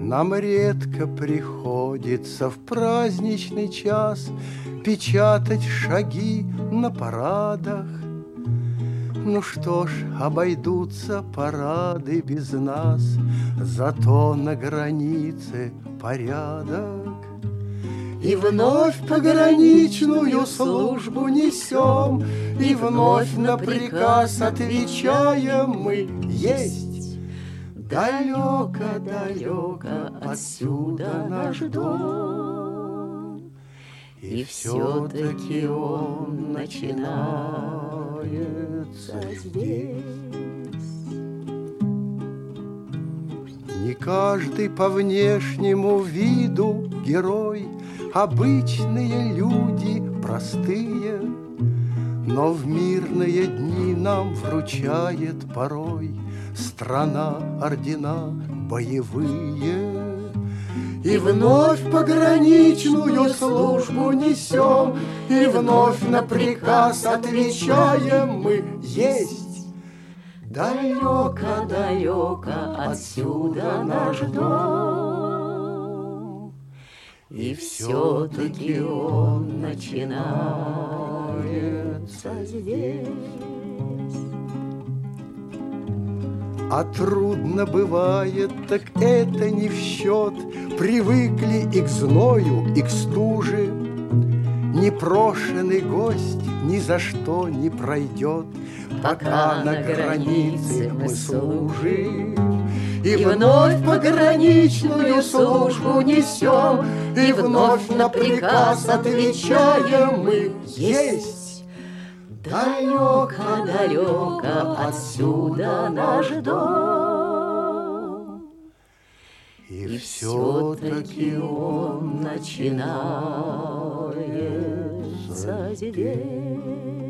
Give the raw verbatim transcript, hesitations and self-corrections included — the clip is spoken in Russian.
Нам редко приходится в праздничный час печатать шаги на парадах. Ну что ж, обойдутся парады без нас, зато на границе порядок. И вновь пограничную службу несем, и вновь на приказ отвечаем мы: есть. Далеко-далеко отсюда наш дом, и все-таки он начинается здесь. Не каждый по внешнему виду герой, обычные люди, простые, но в мирные дни нам вручает порой страна ордена боевые. И вновь пограничную службу несем, и вновь на приказ отвечаем мы: есть. Далеко-далеко отсюда наш дом, и все-таки он начинается здесь. А трудно бывает, так это не в счет. Привыкли и к зною, и к стуже. Непрошенный гость ни за что не пройдет, пока на границе мы служим. И вновь пограничную службу несем, и вновь на приказ отвечаем мы: есть. Далеко-далеко отсюда наш дом, и все-таки он начинается здесь.